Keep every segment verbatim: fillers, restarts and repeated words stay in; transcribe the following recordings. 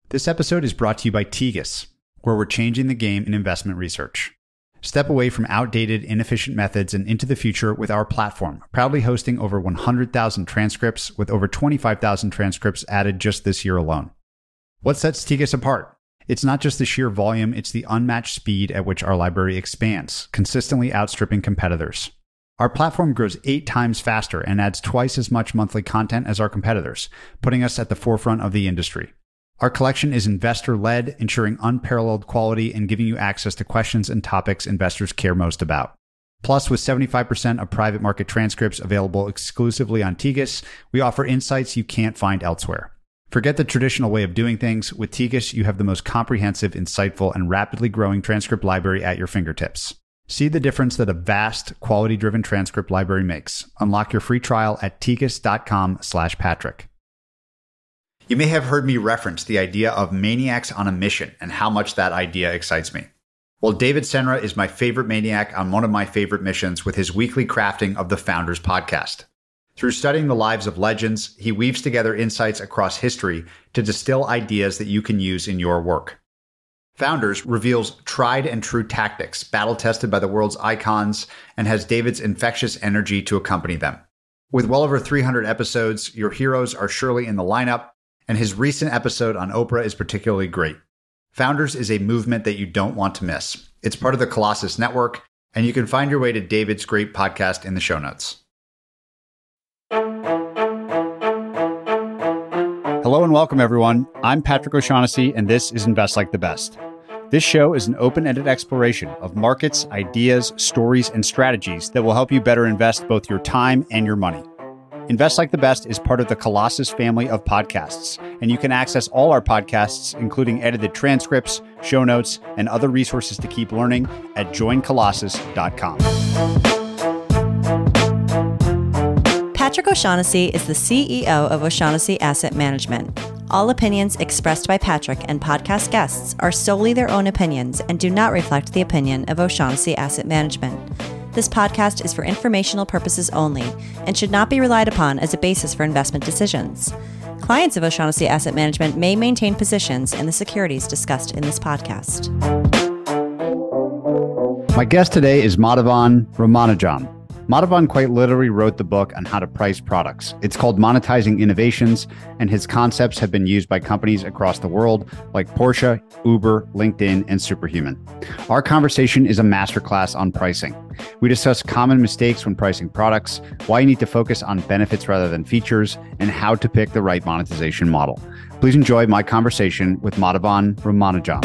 This episode is brought to you by Tegus, where we're changing the game in investment research. Step away from outdated, inefficient methods and into the future with our platform, proudly hosting over one hundred thousand transcripts with over twenty-five thousand transcripts added just this year alone. What sets Tegus apart? It's not just the sheer volume, it's the unmatched speed at which our library expands, consistently outstripping competitors. Our platform grows eight times faster and adds twice as much monthly content as our competitors, putting us at the forefront of the industry. Our collection is investor-led, ensuring unparalleled quality and giving you access to questions and topics investors care most about. Plus, with seventy-five percent of private market transcripts available exclusively on Tegus, we offer insights you can't find elsewhere. Forget the traditional way of doing things. With Tegus, you have the most comprehensive, insightful, and rapidly growing transcript library at your fingertips. See the difference that a vast, quality-driven transcript library makes. Unlock your free trial at tegus.com slash Patrick. You may have heard me reference the idea of maniacs on a mission and how much that idea excites me. Well, David Senra is my favorite maniac on one of my favorite missions with his weekly crafting of the Founders Podcast. Through studying the lives of legends, he weaves together insights across history to distill ideas that you can use in your work. Founders reveals tried and true tactics, battle-tested by the world's icons, and has David's infectious energy to accompany them. With well over three hundred episodes, your heroes are surely in the lineup, and his recent episode on Oprah is particularly great. Founders is a movement that you don't want to miss. It's part of the Colossus Network, and you can find your way to David's great podcast in the show notes. Hello and welcome, everyone. I'm Patrick O'Shaughnessy, and this is Invest Like the Best. This show is an open-ended exploration of markets, ideas, stories, and strategies that will help you better invest both your time and your money. Invest Like the Best is part of the Colossus family of podcasts, and you can access all our podcasts, including edited transcripts, show notes, and other resources to keep learning at join colossus dot com. Patrick O'Shaughnessy is the C E O of O'Shaughnessy Asset Management. All opinions expressed by Patrick and podcast guests are solely their own opinions and do not reflect the opinion of O'Shaughnessy Asset Management. This podcast is for informational purposes only and should not be relied upon as a basis for investment decisions. Clients of O'Shaughnessy Asset Management may maintain positions in the securities discussed in this podcast. My guest today is Madhavan Ramanujan. Madhavan quite literally wrote the book on how to price products. It's called Monetizing Innovations, and his concepts have been used by companies across the world like Porsche, Uber, LinkedIn, and Superhuman. Our conversation is a masterclass on pricing. We discuss common mistakes when pricing products, why you need to focus on benefits rather than features, and how to pick the right monetization model. Please enjoy my conversation with Madhavan Ramanujan.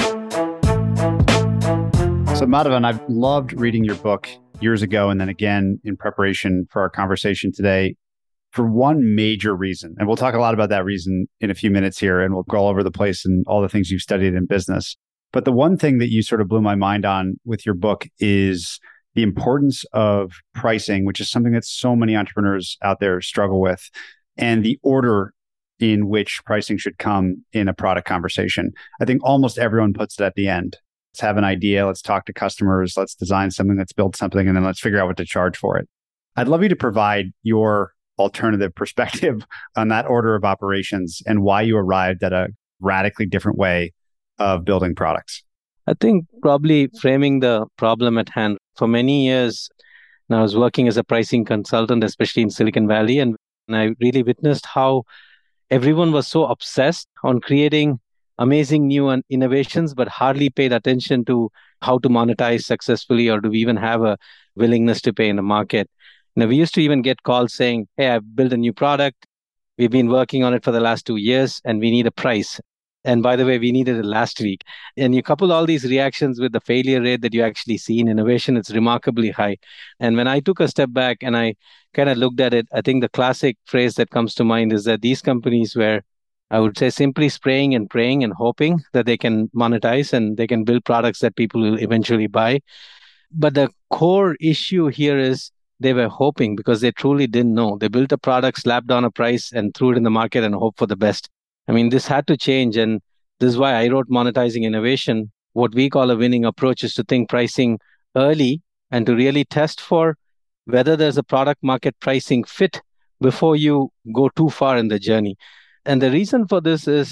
So Madhavan, I've loved reading your book years ago, and then again in preparation for our conversation today, for one major reason. And we'll talk a lot about that reason in a few minutes here, and we'll go all over the place and all the things you've studied in business. But the one thing that you sort of blew my mind on with your book is the importance of pricing, which is something that so many entrepreneurs out there struggle with, and the order in which pricing should come in a product conversation. I think almost everyone puts it at the end. Let's have an idea. Let's talk to customers. Let's design something. Let's build something. And then let's figure out what to charge for it. I'd love you to provide your alternative perspective on that order of operations and why you arrived at a radically different way of building products. I think probably framing the problem at hand. For many years, I was working as a pricing consultant, especially in Silicon Valley. And I really witnessed how everyone was so obsessed on creating amazing new innovations, but hardly paid attention to how to monetize successfully, or do we even have a willingness to pay in the market. You know, we used to even get calls saying, hey, I've built a new product. We've been working on it for the last two years and we need a price. And by the way, we needed it last week. And you couple all these reactions with the failure rate that you actually see in innovation, it's remarkably high. And when I took a step back and I kind of looked at it, I think the classic phrase that comes to mind is that these companies were, I would say, simply spraying and praying and hoping that they can monetize and they can build products that people will eventually buy. But the core issue here is they were hoping because they truly didn't know. They built a product, slapped on a price and threw it in the market and hoped for the best. I mean, this had to change. And this is why I wrote Monetizing Innovation. What we call a winning approach is to think pricing early and to really test for whether there's a product market pricing fit before you go too far in the journey. And the reason for this is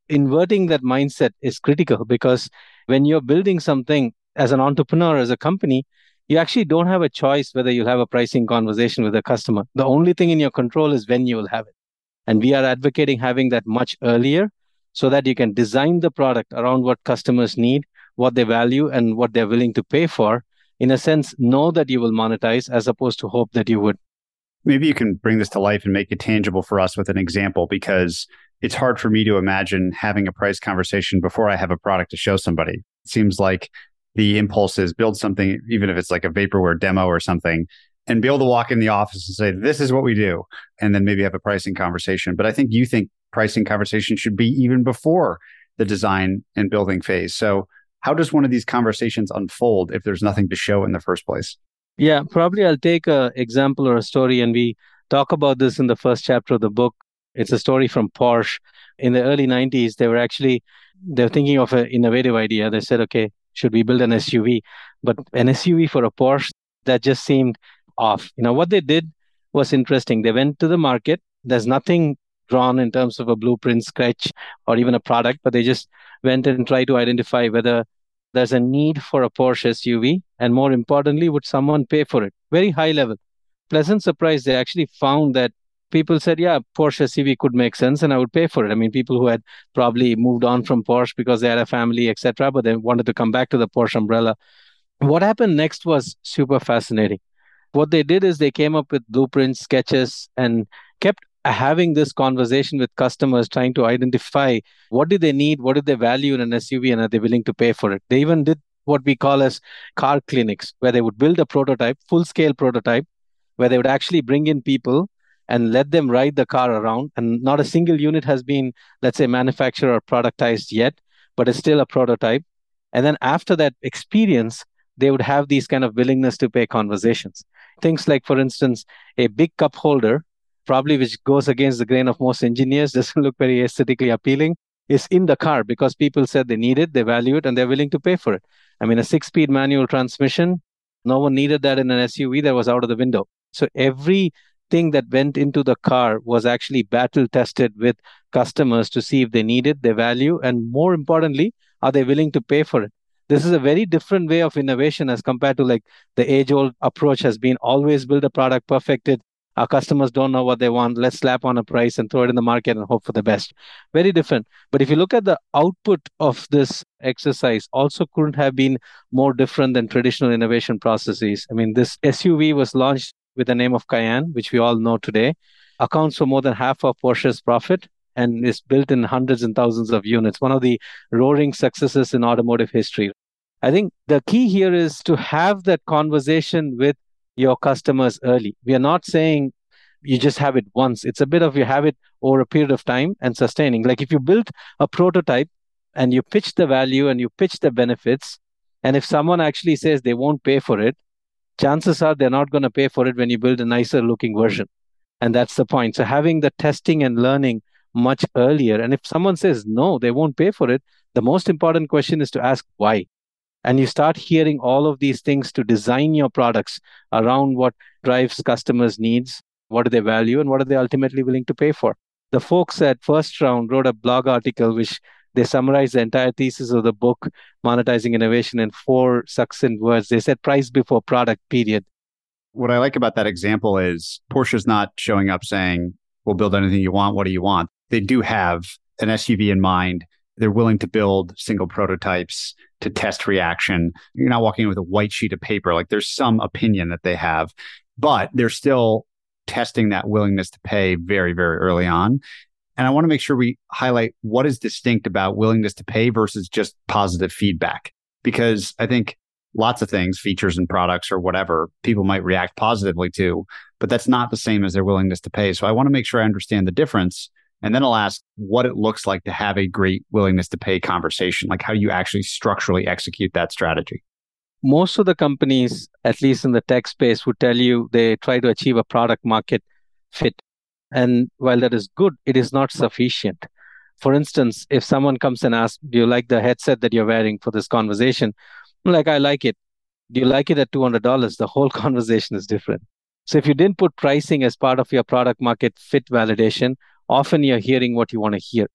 inverting that mindset is critical, because when you're building something as an entrepreneur, as a company, you actually don't have a choice whether you'll have a pricing conversation with a customer. The only thing in your control is when you will have it. And we are advocating having that much earlier so that you can design the product around what customers need, what they value, and what they're willing to pay for. In a sense, know that you will monetize as opposed to hope that you would. Maybe you can bring this to life and make it tangible for us with an example, because it's hard for me to imagine having a price conversation before I have a product to show somebody. It seems like the impulse is build something, even if it's like a vaporware demo or something, and be able to walk in the office and say, this is what we do, and then maybe have a pricing conversation. But I think you think pricing conversation should be even before the design and building phase. So how does one of these conversations unfold if there's nothing to show in the first place? Yeah, probably I'll take an example or a story, and we talk about this in the first chapter of the book. It's a story from Porsche. In the early nineties, they were actually, they were thinking of an innovative idea. They said, okay, should we build an S U V? But an S U V for a Porsche, that just seemed off. You know, what they did was interesting. They went to the market. There's nothing drawn in terms of a blueprint, sketch, or even a product, but they just went and tried to identify whether there's a need for a Porsche S U V, and more importantly, would someone pay for it? Very high level. Pleasant surprise, they actually found that people said, yeah, Porsche S U V could make sense and I would pay for it. I mean, people who had probably moved on from Porsche because they had a family, et cetera, but they wanted to come back to the Porsche umbrella. What happened next was super fascinating. What they did is they came up with blueprints, sketches, and kept having this conversation with customers, trying to identify what do they need, what do they value in an S U V, and are they willing to pay for it. They even did what we call as car clinics, where they would build a prototype, full-scale prototype, where they would actually bring in people and let them ride the car around. And not a single unit has been, let's say, manufactured or productized yet, but it's still a prototype. And then after that experience, they would have these kind of willingness to pay conversations. Things like, for instance, a big cup holder, probably which goes against the grain of most engineers, doesn't look very aesthetically appealing, is in the car because people said they need it, they value it, and they're willing to pay for it. I mean, a six-speed manual transmission, no one needed that in an S U V, that was out of the window. So everything that went into the car was actually battle tested with customers to see if they need it, they value, and more importantly, are they willing to pay for it? This is a very different way of innovation as compared to like the age-old approach has been always build a product, perfect it. Our customers don't know what they want. Let's slap on a price and throw it in the market and hope for the best. Very different. But if you look at the output of this exercise, also couldn't have been more different than traditional innovation processes. I mean, this S U V was launched with the name of Cayenne, which we all know today, accounts for more than half of Porsche's profit and is built in hundreds and thousands of units. One of the roaring successes in automotive history. I think the key here is to have that conversation with your customers early. We are not saying you just have it once. It's a bit of you have it over a period of time and sustaining. Like if you built a prototype and you pitch the value and you pitch the benefits, and if someone actually says they won't pay for it, chances are they're not going to pay for it when you build a nicer looking version. And that's the point. So having the testing and learning much earlier. And if someone says no, they won't pay for it, the most important question is to ask why. And you start hearing all of these things to design your products around what drives customers' needs, what do they value, and what are they ultimately willing to pay for. The folks at First Round wrote a blog article which they summarized the entire thesis of the book, Monetizing Innovation, in four succinct words. They said price before product, period. What I like about that example is Porsche's not showing up saying, we'll build anything you want. What do you want? They do have an S U V in mind. They're willing to build single prototypes to test reaction. You're not walking in with a white sheet of paper. Like there's some opinion that they have, but they're still testing that willingness to pay very, very early on. And I want to make sure we highlight what is distinct about willingness to pay versus just positive feedback. Because I think lots of things, features and products or whatever, people might react positively to, but that's not the same as their willingness to pay. So I want to make sure I understand the difference. And then I'll ask what it looks like to have a great willingness to pay conversation, like how you actually structurally execute that strategy. Most of the companies, at least in the tech space, would tell you they try to achieve a product market fit. And while that is good, it is not sufficient. For instance, if someone comes and asks, do you like the headset that you're wearing for this conversation? I'm like, I like it. Do you like it at two hundred dollars? The whole conversation is different. So if you didn't put pricing as part of your product market fit validation, often you're hearing what you want to hear.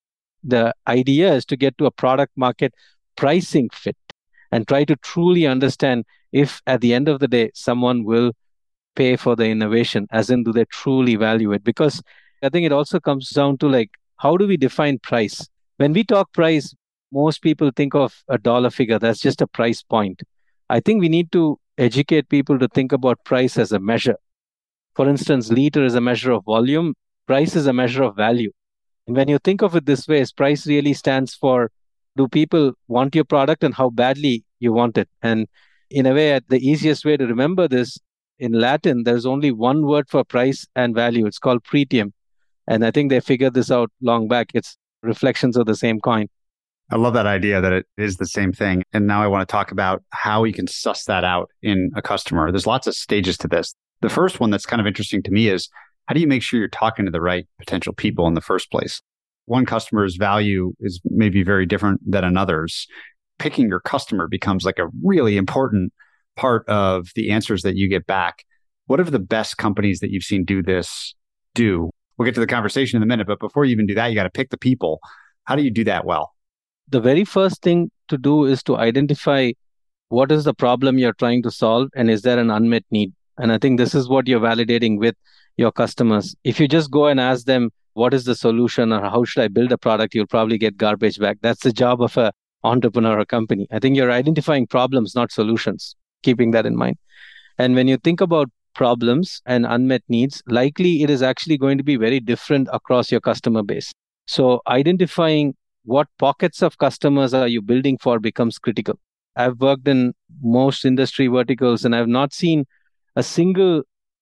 the idea is to get to a product market pricing fit and try to truly understand if at the end of the day, someone will pay for the innovation, as in, do they truly value it? Because I think it also comes down to like, how do we define price? When we talk price, most people think of a dollar figure. That's just a price point. I think we need to educate people to think about price as a measure. For instance, liter is a measure of volume. Price is a measure of value. And when you think of it this way, is price really stands for, do people want your product and how badly you want it? And in a way, the easiest way to remember this, in Latin, there's only one word for price and value. It's called pretium. And I think they figured this out long back. It's reflections of the same coin. I love that idea that it is the same thing. And now I want to talk about how you can suss that out in a customer. There's lots of stages to this. The first one that's kind of interesting to me is, how do you make sure you're talking to the right potential people in the first place? One customer's value is maybe very different than another's. Picking your customer becomes like a really important part of the answers that you get back. What are the best companies that you've seen do this do? We'll get to the conversation in a minute, but before you even do that, you got to pick the people. How do you do that well? The very first thing to do is to identify what is the problem you're trying to solve and is there an unmet need? And I think this is what you're validating with your customers. If you just go and ask them, what is the solution or how should I build a product, you'll probably get garbage back. That's the job of an entrepreneur or company. I think you're identifying problems, not solutions, keeping that in mind. And when you think about problems and unmet needs, likely it is actually going to be very different across your customer base. So identifying what pockets of customers are you building for becomes critical. I've worked in most industry verticals and I've not seen a single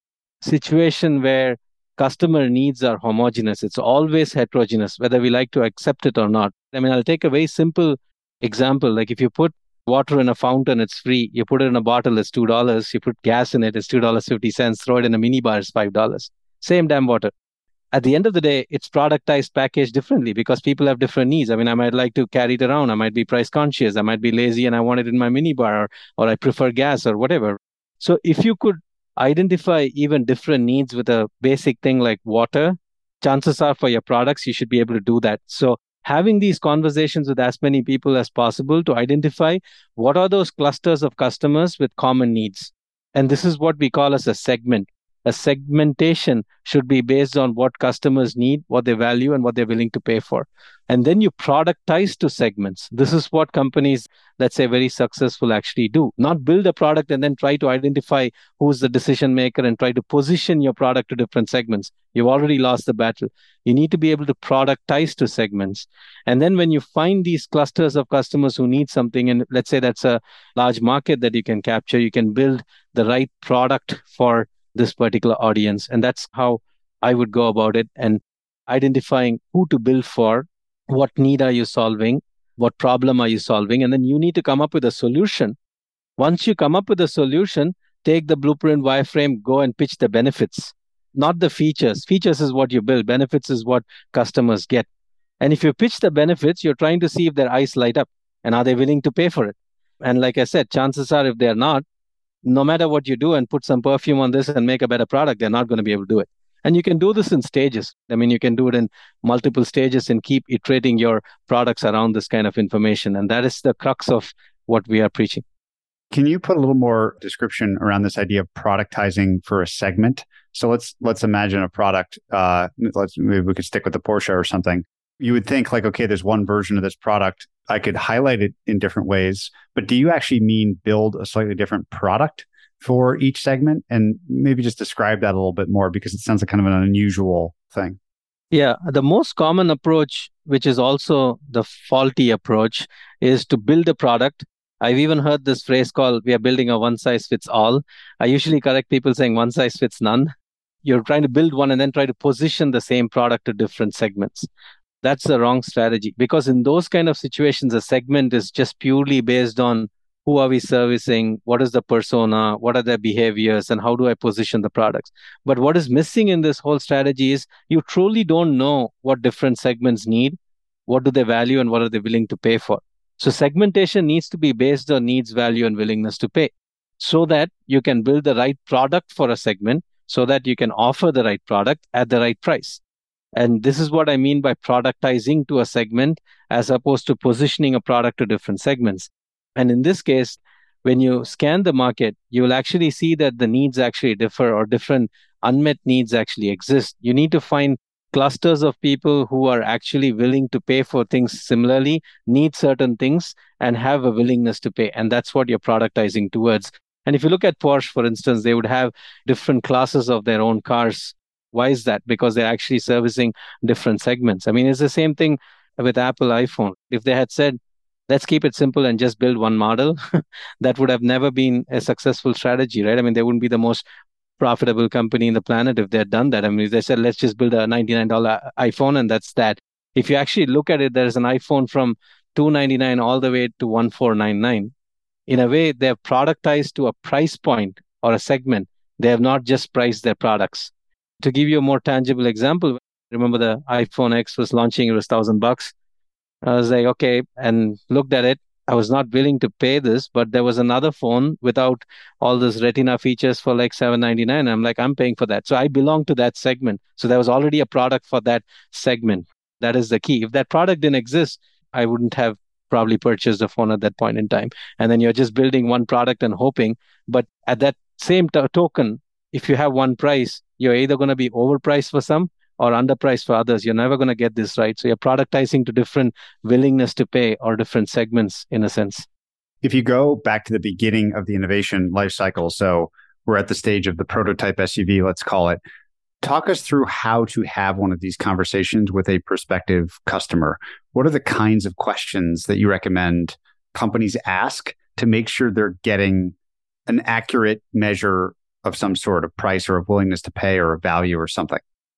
situation where customer needs are homogeneous. It's always heterogeneous, whether we like to accept it or not. I mean, I'll take a very simple example. Like if you put water in a fountain, it's free. You put it in a bottle, it's two dollars. You put gas in it, it's two dollars and fifty cents. Throw it in a mini bar, it's five dollars. Same damn water. At the end of the day, it's productized, packaged differently because people have different needs. I mean, I might like to carry it around. I might be price conscious. I might be lazy and I want it in my mini bar, or, or I prefer gas or whatever. So if you could identify even different needs with a basic thing like water, chances are for your products, you should be able to do that. So having these conversations with as many people as possible to identify what are those clusters of customers with common needs. And this is what we call as a segment. A segmentation should be based on what customers need, what they value, and what they're willing to pay for. And then you productize to segments. This is what companies, let's say, very successful actually do. Not build a product and then try to identify who's the decision maker and try to position your product to different segments. You've already lost the battle. You need to be able to productize to segments. And then when you find these clusters of customers who need something, and let's say that's a large market that you can capture, you can build the right product for this particular audience. And that's how I would go about it, and identifying who to build for, what need are you solving, what problem are you solving, and then you need to come up with a solution. Once you come up with a solution, take the blueprint wireframe, go and pitch the benefits, not the features. Features is what you build. Benefits is what customers get. And if you pitch the benefits, you're trying to see if their eyes light up and are they willing to pay for it. And like I said, chances are if they're not, no matter what you do and put some perfume on this and make a better product, they're not going to be able to do it. And you can do this in stages. I mean, you can do it in multiple stages and keep iterating your products around this kind of information. And that is the crux of what we are preaching. Can you put a little more description around this idea of productizing for a segment? So let's let's imagine a product. Uh, let's maybe we could stick with the Porsche or something. You would think like, okay, there's one version of this product. I could highlight it in different ways, but do you actually mean build a slightly different product for each segment? And maybe just describe that a little bit more, because it sounds like kind of an unusual thing. Yeah, the most common approach, which is also the faulty approach, is to build a product. I've even heard this phrase called, we are building a one size fits all. I usually correct people saying one size fits none. You're trying to build one and then try to position the same product to different segments. That's the wrong strategy, because in those kind of situations, a segment is just purely based on who are we servicing, what is the persona, what are their behaviors, and how do I position the products. But what is missing in this whole strategy is you truly don't know what different segments need, what do they value, and what are they willing to pay for. So segmentation needs to be based on needs, value, and willingness to pay, so that you can build the right product for a segment, so that you can offer the right product at the right price. And this is what I mean by productizing to a segment as opposed to positioning a product to different segments. And in this case, when you scan the market, you will actually see that the needs actually differ, or different unmet needs actually exist. You need to find clusters of people who are actually willing to pay for things similarly, need certain things, and have a willingness to pay. And that's what you're productizing towards. And if you look at Porsche, for instance, they would have different classes of their own cars. Why is that? Because they're actually servicing different segments. I mean, it's the same thing with Apple iPhone. If they had said, let's keep it simple and just build one model, that would have never been a successful strategy, right? I mean, they wouldn't be the most profitable company in the planet if they had done that. I mean, if they said, let's just build a ninety-nine dollars iPhone and that's that. If you actually look at it, there's an iPhone from two hundred ninety-nine dollars all the way to one thousand four hundred ninety-nine dollars. In a way, they're productized to a price point or a segment. They have not just priced their products. To give you a more tangible example, remember the iPhone X was launching, it was one thousand bucks. I was like, okay, and looked at it. I was not willing to pay this, but there was another phone without all those Retina features for like seven ninety-nine. I'm like, I'm paying for that. So I belong to that segment. So there was already a product for that segment. That is the key. If that product didn't exist, I wouldn't have probably purchased a phone at that point in time. And then you're just building one product and hoping. But at that same t- token, if you have one price, you're either going to be overpriced for some or underpriced for others. You're never going to get this right. So you're productizing to different willingness to pay or different segments in a sense. If you go back to the beginning of the innovation life cycle, so we're at the stage of the prototype S U V, let's call it. Talk us through how to have one of these conversations with a prospective customer. What are the kinds of questions that you recommend companies ask to make sure they're getting an accurate measure of some sort of price or of willingness to pay or a value or something?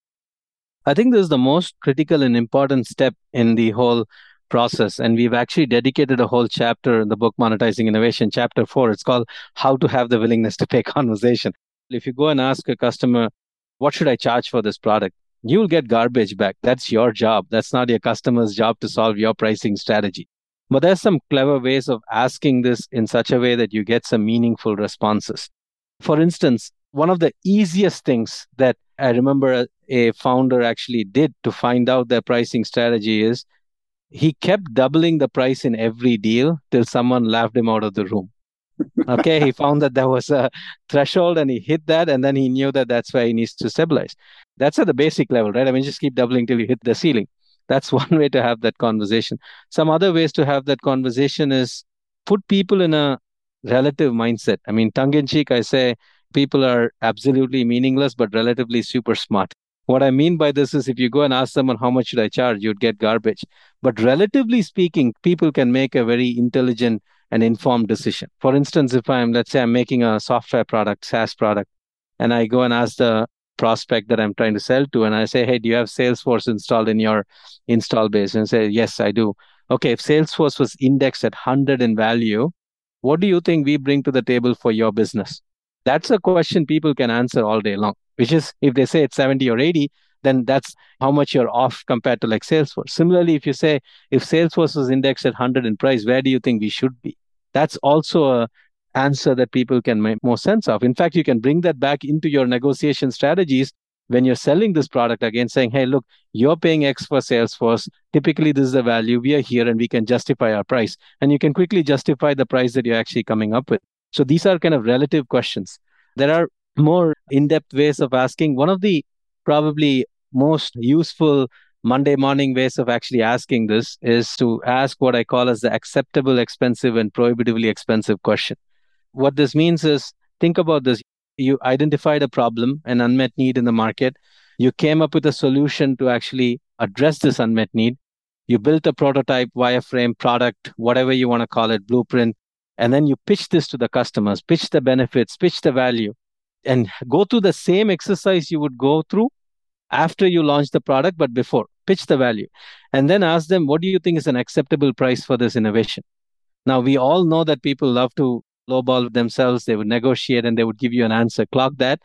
I think this is the most critical and important step in the whole process. And we've actually dedicated a whole chapter in the book, Monetizing Innovation, chapter four. It's called How to Have the Willingness to Pay Conversation. If you go and ask a customer, what should I charge for this product? You'll get garbage back. That's your job. That's not your customer's job to solve your pricing strategy. But there's some clever ways of asking this in such a way that you get some meaningful responses. For instance, one of the easiest things that I remember a founder actually did to find out their pricing strategy is he kept doubling the price in every deal till someone laughed him out of the room. Okay, he found that there was a threshold and he hit that, and then he knew that that's where he needs to stabilize. That's at the basic level, right? I mean, just keep doubling till you hit the ceiling. That's one way to have that conversation. Some other ways to have that conversation is put people in a relative mindset. I mean, tongue in cheek, I say people are absolutely meaningless, but relatively super smart. What I mean by this is if you go and ask someone, how much should I charge? You'd get garbage. But relatively speaking, people can make a very intelligent and informed decision. For instance, if I'm, let's say I'm making a software product, SaaS product, and I go and ask the prospect that I'm trying to sell to, and I say, hey, do you have Salesforce installed in your install base? And say, yes, I do. Okay, if Salesforce was indexed at one hundred in value, what do you think we bring to the table for your business? That's a question people can answer all day long, which is if they say it's seventy or eighty, then that's how much you're off compared to like Salesforce. Similarly, if you say, if Salesforce was indexed at one hundred in price, where do you think we should be? That's also a answer that people can make more sense of. In fact, you can bring that back into your negotiation strategies when you're selling this product again, saying, hey, look, you're paying X for Salesforce. Typically, this is the value. We are here and we can justify our price. And you can quickly justify the price that you're actually coming up with. So these are kind of relative questions. There are more in-depth ways of asking. One of the probably most useful Monday morning ways of actually asking this is to ask what I call as the acceptable, expensive, and prohibitively expensive question. What this means is, think about this. You identified a problem, an unmet need in the market. You came up with a solution to actually address this unmet need. You built a prototype, wireframe, product, whatever you want to call it, blueprint. And then you pitch this to the customers, pitch the benefits, pitch the value, and go through the same exercise you would go through after you launch the product, but before. Pitch the value. And then ask them, what do you think is an acceptable price for this innovation? Now, we all know that people love to lowball themselves. They would negotiate and they would give you an answer. Clock that.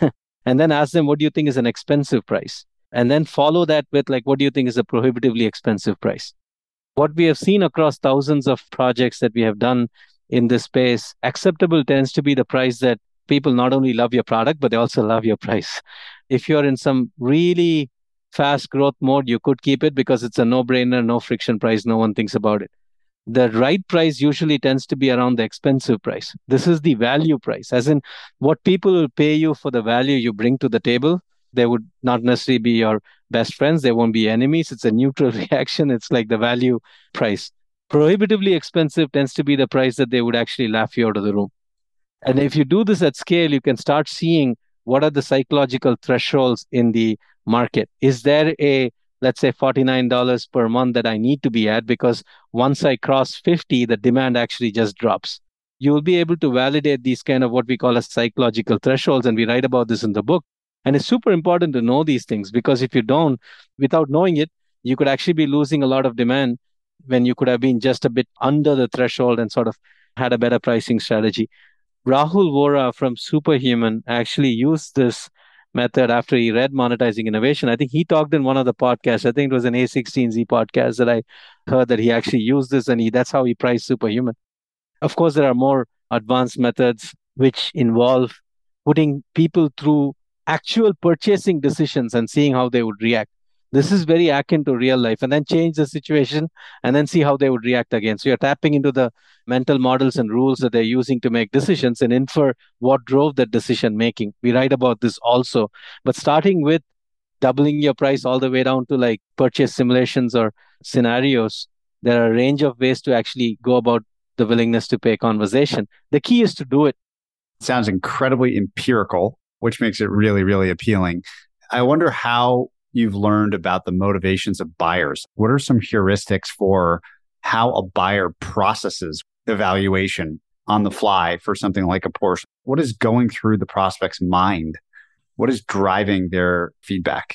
And then ask them, what do you think is an expensive price? And then follow that with, like, what do you think is a prohibitively expensive price? What we have seen across thousands of projects that we have done in this space, acceptable tends to be the price that people not only love your product, but they also love your price. If you're in some really fast growth mode, you could keep it because it's a no-brainer, no friction price, no one thinks about it. The right price usually tends to be around the expensive price. This is the value price, as in what people will pay you for the value you bring to the table. They would not necessarily be your best friends. They won't be enemies. It's a neutral reaction. It's like the value price. Prohibitively expensive tends to be the price that they would actually laugh you out of the room. And if you do this at scale, you can start seeing what are the psychological thresholds in the market. Is there a, let's say, forty-nine dollars per month that I need to be at? Because once I cross fifty, the demand actually just drops. You will be able to validate these kind of what we call as psychological thresholds. And we write about this in the book. And it's super important to know these things, because if you don't, without knowing it, you could actually be losing a lot of demand when you could have been just a bit under the threshold and sort of had a better pricing strategy. Rahul Vora from Superhuman actually used this method after he read Monetizing Innovation. I think he talked in one of the podcasts. I think it was an A sixteen Z podcast that I heard that he actually used this, and he, that's how he priced Superhuman. Of course, there are more advanced methods which involve putting people through actual purchasing decisions and seeing how they would react. This is very akin to real life, and then change the situation and then see how they would react again. So you're tapping into the mental models and rules that they're using to make decisions and infer what drove that decision making. We write about this also, but starting with doubling your price all the way down to like purchase simulations or scenarios, there are a range of ways to actually go about the willingness to pay conversation. The key is to do it. It sounds incredibly empirical, which makes it really, really appealing. I wonder how you've learned about the motivations of buyers. What are some heuristics for how a buyer processes evaluation on the fly for something like a Porsche? What is going through the prospect's mind? What is driving their feedback?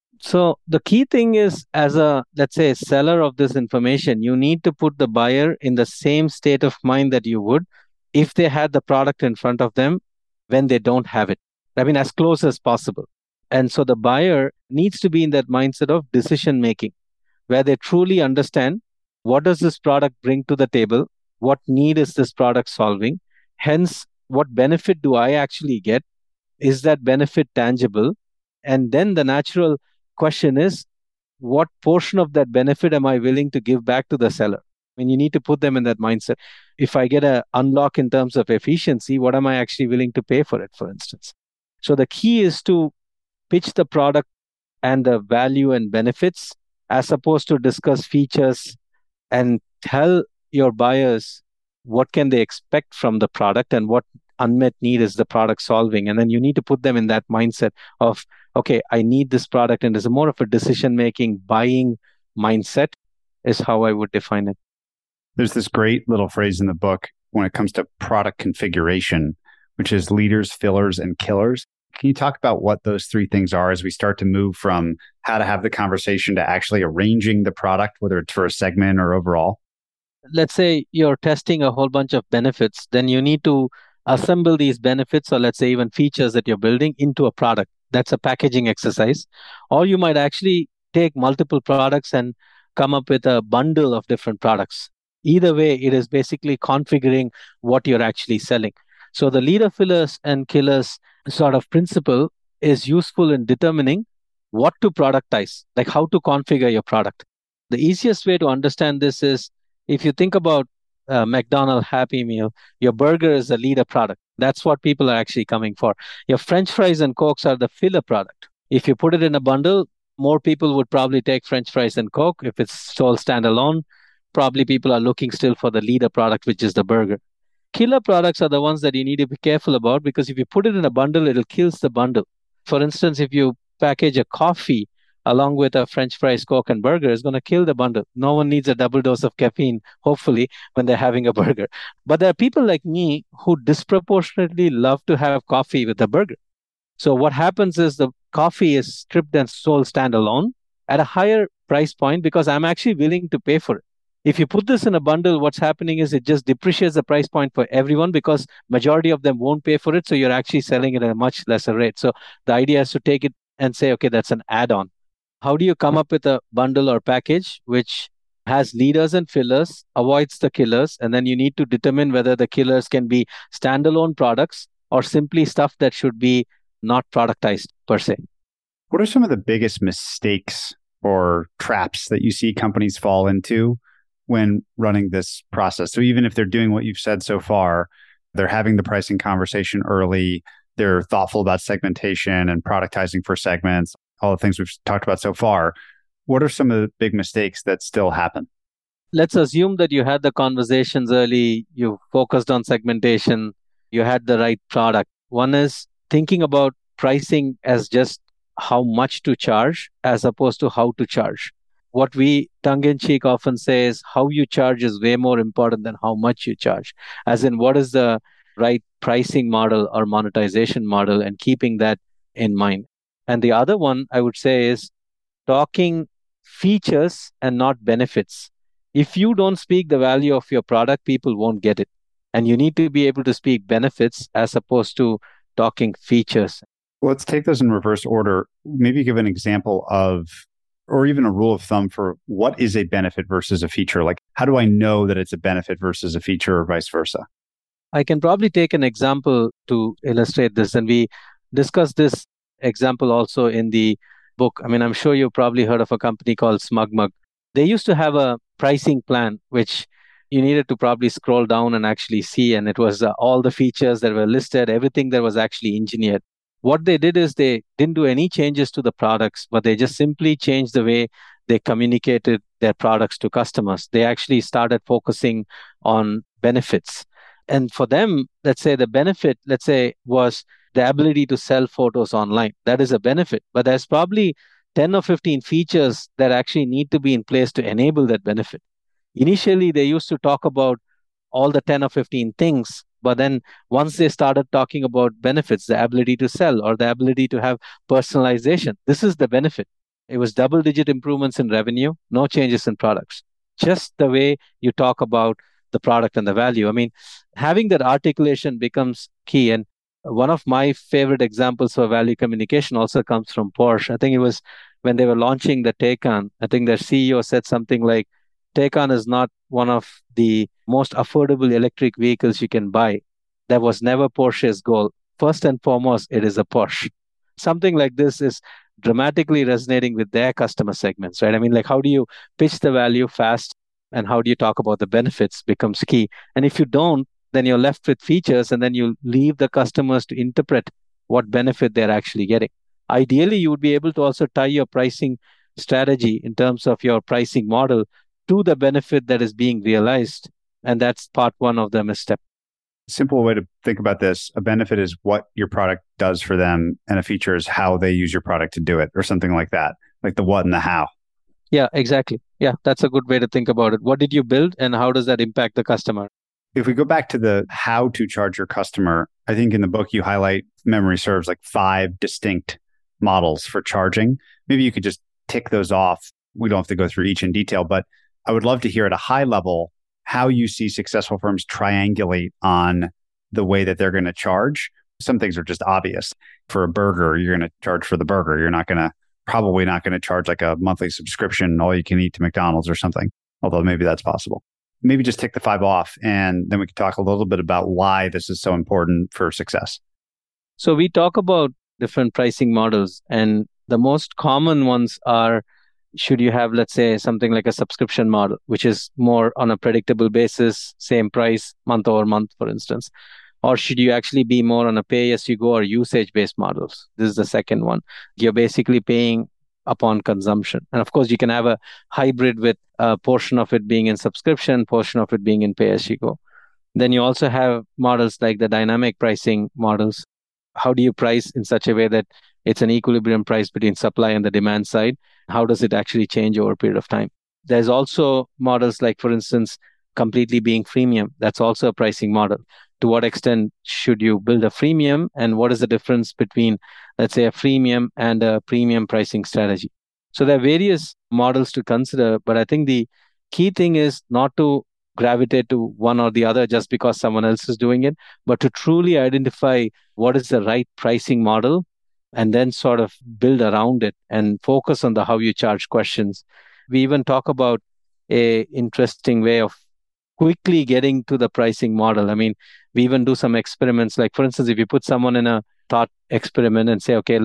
So the key thing is, as a, let's say, seller of this information, you need to put the buyer in the same state of mind that you would if they had the product in front of them when they don't have it. I mean, as close as possible. And so the buyer needs to be in that mindset of decision making, where they truly understand what does this product bring to the table? What need is this product solving? Hence, what benefit do I actually get? Is that benefit tangible? And then the natural question is, what portion of that benefit am I willing to give back to the seller? I mean, you need to put them in that mindset. If I get an unlock in terms of efficiency, what am I actually willing to pay for it, for instance? So the key is to pitch the product and the value and benefits, as opposed to discuss features, and tell your buyers what can they expect from the product and what unmet need is the product solving. And then you need to put them in that mindset of, okay, I need this product. And it's more of a decision-making, buying mindset is how I would define it. There's this great little phrase in the book when it comes to product configuration, which is leaders, fillers, and killers. Can you talk about what those three things are as we start to move from how to have the conversation to actually arranging the product, whether it's for a segment or overall? Let's say you're testing a whole bunch of benefits, then you need to assemble these benefits, or let's say even features that you're building, into a product. That's a packaging exercise. Or you might actually take multiple products and come up with a bundle of different products. Either way, it is basically configuring what you're actually selling. So the leader, fillers, and killers sort of principle is useful in determining what to productize, like how to configure your product. The easiest way to understand this is, if you think about uh, McDonald's Happy Meal, your burger is a leader product. That's what people are actually coming for. Your French fries and Cokes are the filler product. If you put it in a bundle, more people would probably take French fries and Coke. If it's sold standalone, probably people are looking still for the leader product, which is the burger. Killer products are the ones that you need to be careful about, because if you put it in a bundle, it'll kill the bundle. For instance, if you package a coffee along with a French fries, Coke, and burger, it's going to kill the bundle. No one needs a double dose of caffeine, hopefully, when they're having a burger. But there are people like me who disproportionately love to have coffee with a burger. So what happens is the coffee is stripped and sold standalone at a higher price point because I'm actually willing to pay for it. If you put this in a bundle, what's happening is it just depreciates the price point for everyone because majority of them won't pay for it. So you're actually selling it at a much lesser rate. So the idea is to take it and say, okay, that's an add-on. How do you come up with a bundle or package which has leaders and fillers, avoids the killers, and then you need to determine whether the killers can be standalone products or simply stuff that should be not productized per se. What are some of the biggest mistakes or traps that you see companies fall into when running this process? So even if they're doing what you've said so far, they're having the pricing conversation early, they're thoughtful about segmentation and productizing for segments, all the things we've talked about so far. What are some of the big mistakes that still happen? Let's assume that you had the conversations early, you focused on segmentation, you had the right product. One is thinking about pricing as just how much to charge as opposed to how to charge. What we tongue-in-cheek often say is how you charge is way more important than how much you charge. As in, what is the right pricing model or monetization model, and keeping that in mind. And the other one I would say is talking features and not benefits. If you don't speak the value of your product, people won't get it. And you need to be able to speak benefits as opposed to talking features. Let's take those in reverse order. Maybe give an example of, or even a rule of thumb for what is a benefit versus a feature. Like, how do I know that it's a benefit versus a feature or vice versa? I can probably take an example to illustrate this. And we discussed this example also in the book. I mean, I'm sure you've probably heard of a company called SmugMug. They used to have a pricing plan, which you needed to probably scroll down and actually see. And it was uh, all the features that were listed, everything that was actually engineered. What they did is they didn't do any changes to the products, but they just simply changed the way they communicated their products to customers. They actually started focusing on benefits. And for them, let's say the benefit, let's say, was the ability to sell photos online. That is a benefit. But there's probably ten or fifteen features that actually need to be in place to enable that benefit. Initially, they used to talk about all the ten or fifteen things. But then once they started talking about benefits, the ability to sell or the ability to have personalization, this is the benefit. It was double-digit improvements in revenue, no changes in products. Just the way you talk about the product and the value. I mean, having that articulation becomes key. And one of my favorite examples for value communication also comes from Porsche. I think it was when they were launching the Taycan. I think their C E O said something like, Taycan is not one of the most affordable electric vehicles you can buy. That was never Porsche's goal. First and foremost, it is a Porsche. Something like this is dramatically resonating with their customer segments, right? I mean, like, how do you pitch the value fast and how do you talk about the benefits becomes key. And if you don't, then you're left with features and then you leave the customers to interpret what benefit they're actually getting. Ideally, you would be able to also tie your pricing strategy in terms of your pricing model to the benefit that is being realized. And that's part one of the misstep. Simple way to think about this, a benefit is what your product does for them, and a feature is how they use your product to do it, or something like that, like the what and the how. Yeah, exactly. Yeah, that's a good way to think about it. What did you build and how does that impact the customer? If we go back to the how to charge your customer, I think in the book you highlight, if memory serves, like five distinct models for charging. Maybe you could just tick those off. We don't have to go through each in detail, but I would love to hear at a high level how you see successful firms triangulate on the way that they're going to charge. Some things are just obvious. For a burger, you're going to charge for the burger. You're not going to, probably not going to charge like a monthly subscription, all you can eat to McDonald's or something, although maybe that's possible. Maybe just tick the five off, and then we can talk a little bit about why this is so important for success. So we talk about different pricing models, and the most common ones are, should you have, let's say, something like a subscription model, which is more on a predictable basis, same price month over month, for instance? Or should you actually be more on a pay-as-you-go or usage-based models? This is the second one. You're basically paying upon consumption. And of course, you can have a hybrid with a portion of it being in subscription, portion of it being in pay-as-you-go. Then you also have models like the dynamic pricing models. How do you price in such a way that it's an equilibrium price between supply and the demand side? How does it actually change over a period of time? There's also models like, for instance, completely being freemium. That's also a pricing model. To what extent should you build a freemium, and what is the difference between, let's say, a freemium and a premium pricing strategy? So there are various models to consider, but I think the key thing is not to gravitate to one or the other just because someone else is doing it, but to truly identify what is the right pricing model and then sort of build around it and focus on the how you charge questions. We even talk about a interesting way of quickly getting to the pricing model. I mean, we even do some experiments. Like, for instance, if you put someone in a thought experiment and say, okay, look,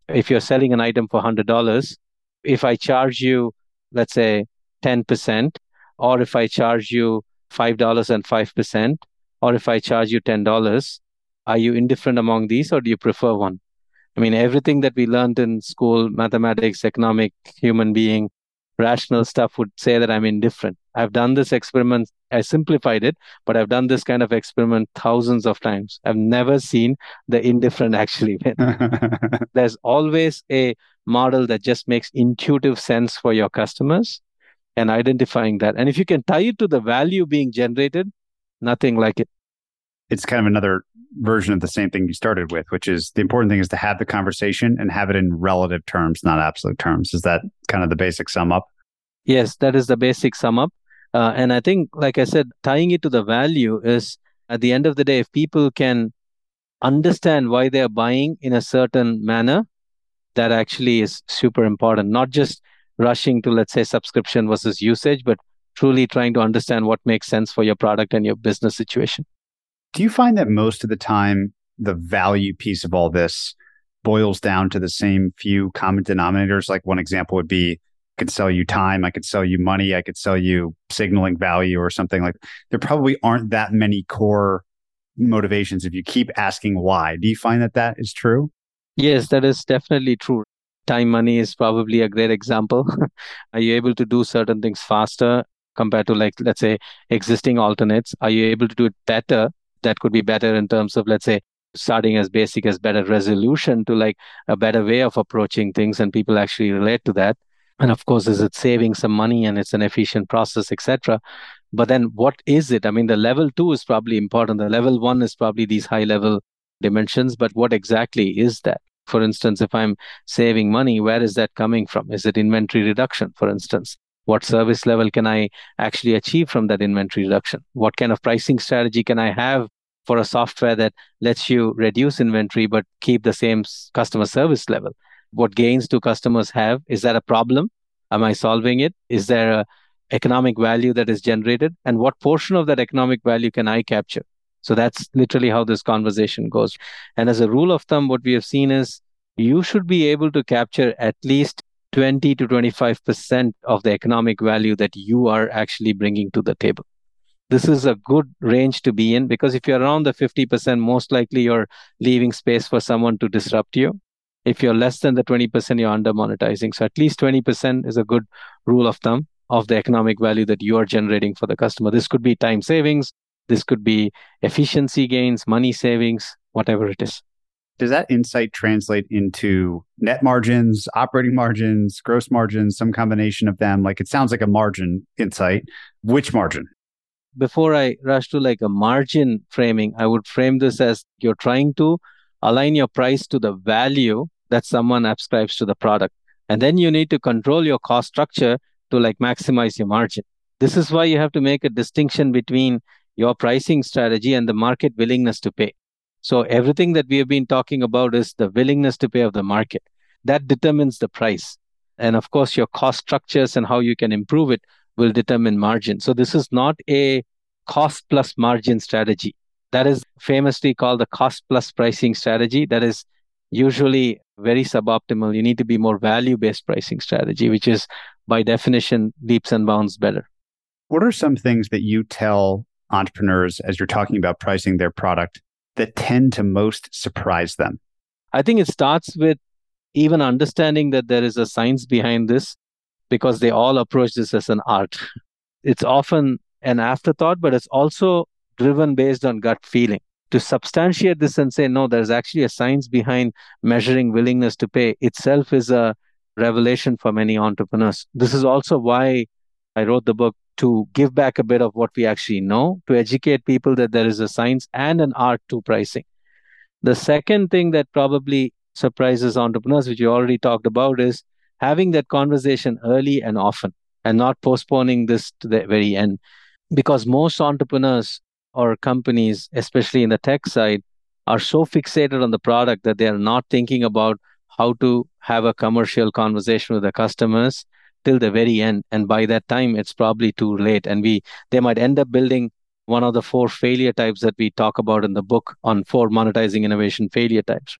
If you're selling an item for one hundred dollars, if I charge you, let's say, ten percent, or if I charge you five dollars and five percent, or if I charge you ten dollars, are you indifferent among these or do you prefer one? I mean, everything that we learned in school, mathematics, economic, human being, rational stuff would say that I'm indifferent. I've done this experiment. I simplified it, but I've done this kind of experiment thousands of times. I've never seen the indifferent actually win. There's always a model that just makes intuitive sense for your customers and identifying that. And if you can tie it to the value being generated, nothing like it. It's kind of another version of the same thing you started with, which is the important thing is to have the conversation and have it in relative terms, not absolute terms. Is that kind of the basic sum up? Yes, that is the basic sum up. Uh, and I think, like I said, tying it to the value is at the end of the day, if people can understand why they're buying in a certain manner, that actually is super important. Not just rushing to, let's say, subscription versus usage, but truly trying to understand what makes sense for your product and your business situation. Do you find that most of the time the value piece of all this boils down to the same few common denominators? Like one example would be, I could sell you time, I could sell you money, I could sell you signaling value or something like that. There probably aren't that many core motivations if you keep asking why. Do you find that that is true? Yes, that is definitely true. Time money is probably a great example. Are you able to do certain things faster compared to, like, let's say, existing alternates? Are you able to do it better? That could be better in terms of, let's say, starting as basic as better resolution to like a better way of approaching things, and people actually relate to that. And of course, is it saving some money and it's an efficient process, et cetera. But then what is it? I mean, the level two is probably important. The level one is probably these high level dimensions, but what exactly is that? For instance, if I'm saving money, where is that coming from? Is it inventory reduction, for instance? What service level can I actually achieve from that inventory reduction? What kind of pricing strategy can I have for a software that lets you reduce inventory but keep the same customer service level? What gains do customers have? Is that a problem? Am I solving it? Is there a economic value that is generated? And what portion of that economic value can I capture? So that's literally how this conversation goes. And as a rule of thumb, what we have seen is you should be able to capture at least twenty to twenty-five percent of the economic value that you are actually bringing to the table. This is a good range to be in, because if you're around the fifty percent, most likely you're leaving space for someone to disrupt you. If you're less than the twenty percent, you're under monetizing. So at least twenty percent is a good rule of thumb of the economic value that you are generating for the customer. This could be time savings. This could be efficiency gains, money savings, whatever it is. Does that insight translate into net margins, operating margins, gross margins, some combination of them? Like, it sounds like a margin insight. Which margin? Before I rush to like a margin framing, I would frame this as you're trying to align your price to the value that someone ascribes to the product. And then you need to control your cost structure to like maximize your margin. This is why you have to make a distinction between your pricing strategy and the market willingness to pay. So everything that we have been talking about is the willingness to pay of the market. That determines the price. And of course, your cost structures and how you can improve it will determine margin. So this is not a cost plus margin strategy. That is famously called the cost plus pricing strategy. That is usually very suboptimal. You need to be more value-based pricing strategy, which is by definition leaps and bounds better. What are some things that you tell entrepreneurs as you're talking about pricing their product that tend to most surprise them? I think it starts with even understanding that there is a science behind this, because they all approach this as an art. It's often an afterthought, but it's also driven based on gut feeling. To substantiate this and say, no, there's actually a science behind measuring willingness to pay itself is a revelation for many entrepreneurs. This is also why I wrote the book, to give back a bit of what we actually know, to educate people that there is a science and an art to pricing. The second thing that probably surprises entrepreneurs, which you already talked about, is having that conversation early and often and not postponing this to the very end. Because most entrepreneurs or companies, especially in the tech side, are so fixated on the product that they are not thinking about how to have a commercial conversation with the customers till the very end. And by that time, it's probably too late. And we they might end up building one of the four failure types that we talk about in the book on four monetizing innovation failure types.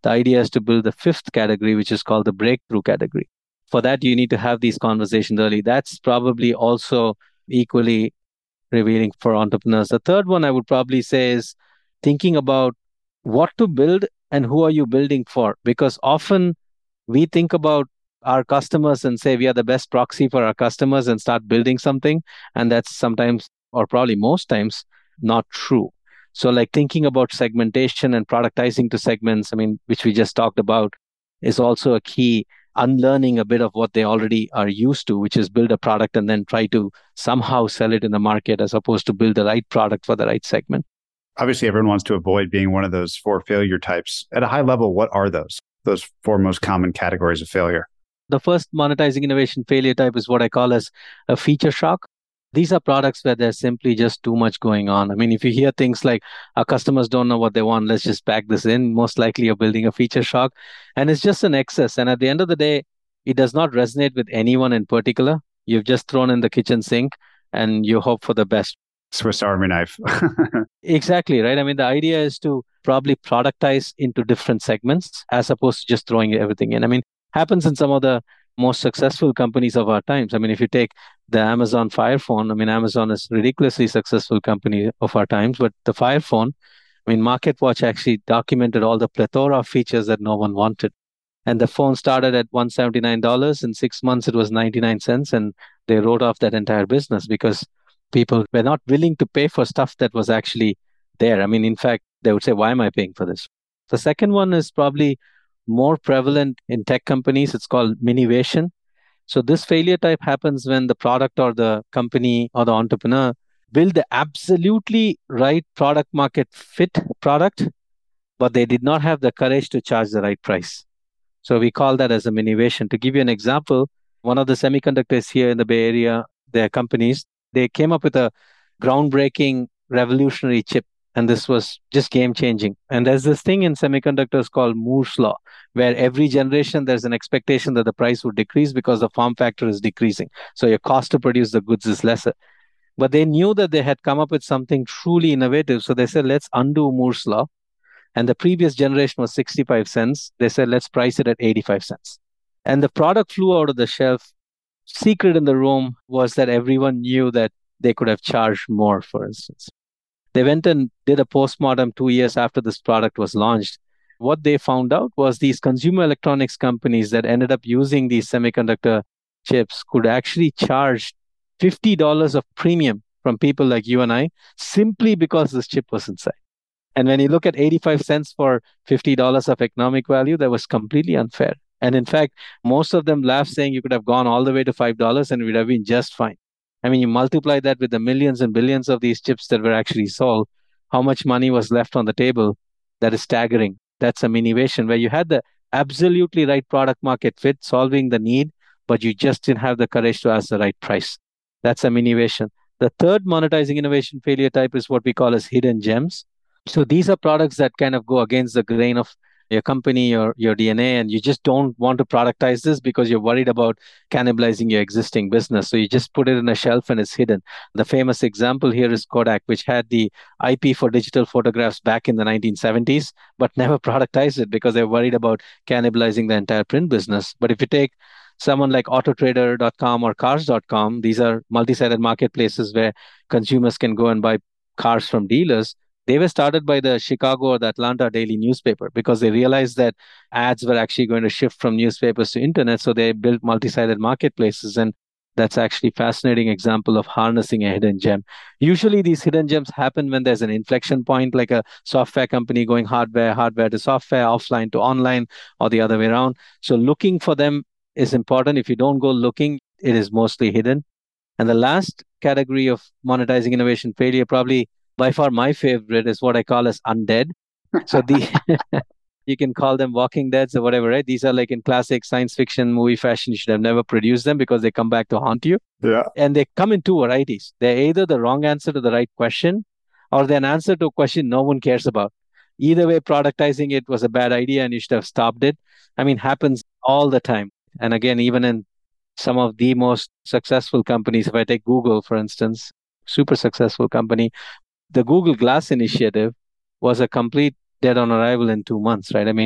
The idea is to build the fifth category, which is called the breakthrough category. For that, you need to have these conversations early. That's probably also equally revealing for entrepreneurs. The third one I would probably say is thinking about what to build and who are you building for? Because often we think about our customers and say we are the best proxy for our customers and start building something. And that's sometimes, or probably most times, not true. So like thinking about segmentation and productizing to segments, I mean, which we just talked about, is also a key. Unlearning a bit of what they already are used to, which is build a product and then try to somehow sell it in the market, as opposed to build the right product for the right segment. Obviously, everyone wants to avoid being one of those four failure types. At a high level, what are those? Those four most common categories of failure? The first monetizing innovation failure type is what I call as a feature shock. These are products where there's simply just too much going on. I mean, if you hear things like our customers don't know what they want, let's just pack this in, most likely you're building a feature shock. And it's just an excess. And at the end of the day, it does not resonate with anyone in particular. You've just thrown in the kitchen sink and you hope for the best. Swiss Army knife. Exactly, right? I mean, the idea is to probably productize into different segments as opposed to just throwing everything in. I mean, happens in some of the most successful companies of our times. I mean, if you take the Amazon Fire Phone, I mean, Amazon is a ridiculously successful company of our times, but the Fire Phone, I mean, MarketWatch actually documented all the plethora of features that no one wanted. And the phone started at one hundred seventy-nine dollars. In six months, it was ninety-nine cents. And they wrote off that entire business because people were not willing to pay for stuff that was actually there. I mean, in fact, they would say, why am I paying for this? The second one is probably more prevalent in tech companies. It's called minivation. So this failure type happens when the product or the company or the entrepreneur build the absolutely right product market fit product, but they did not have the courage to charge the right price. So we call that as a minivation. To give you an example, one of the semiconductors here in the Bay Area, their companies, they came up with a groundbreaking, revolutionary chip. And this was just game changing. And there's this thing in semiconductors called Moore's Law, where every generation there's an expectation that the price would decrease because the form factor is decreasing. So your cost to produce the goods is lesser. But they knew that they had come up with something truly innovative. So they said, let's undo Moore's Law. And the previous generation was sixty-five cents. They said, let's price it at eighty-five cents. And the product flew out of the shelf. Secret in the room was that everyone knew that they could have charged more, for instance. They went and did a postmortem two years after this product was launched. What they found out was these consumer electronics companies that ended up using these semiconductor chips could actually charge fifty dollars of premium from people like you and I simply because this chip was inside. And when you look at eighty-five cents for fifty dollars of economic value, that was completely unfair. And in fact, most of them laughed, saying you could have gone all the way to five dollars and it would have been just fine. I mean, you multiply that with the millions and billions of these chips that were actually sold, how much money was left on the table? That is staggering. That's a minivation where you had the absolutely right product market fit, solving the need, but you just didn't have the courage to ask the right price. That's a minivation. The third monetizing innovation failure type is what we call as hidden gems. So these are products that kind of go against the grain of your company or your D N A, and you just don't want to productize this because you're worried about cannibalizing your existing business. So you just put it in a shelf and it's hidden. The famous example here is Kodak, which had the I P for digital photographs back in the nineteen seventies, but never productized it because they're worried about cannibalizing the entire print business. But if you take someone like auto trader dot com or cars dot com, these are multi-sided marketplaces where consumers can go and buy cars from dealers. They were started by the Chicago or the Atlanta daily newspaper because they realized that ads were actually going to shift from newspapers to internet. So they built multi-sided marketplaces. And that's actually a fascinating example of harnessing a hidden gem. Usually these hidden gems happen when there's an inflection point, like a software company going hardware, hardware to software, offline to online, or the other way around. So looking for them is important. If you don't go looking, it is mostly hidden. And the last category of monetizing innovation failure, probably by far my favorite, is what I call as undead. So the you can call them walking deads or whatever, right? These are like in classic science fiction movie fashion. You should have never produced them because they come back to haunt you. Yeah. And they come in two varieties. They're either the wrong answer to the right question or they're an answer to a question no one cares about. Either way, productizing it was a bad idea and you should have stopped it. I mean, happens all the time. And again, even in some of the most successful companies, if I take Google, for instance, super successful company, the Google Glass initiative was a complete dead on arrival in two months, right? I mean,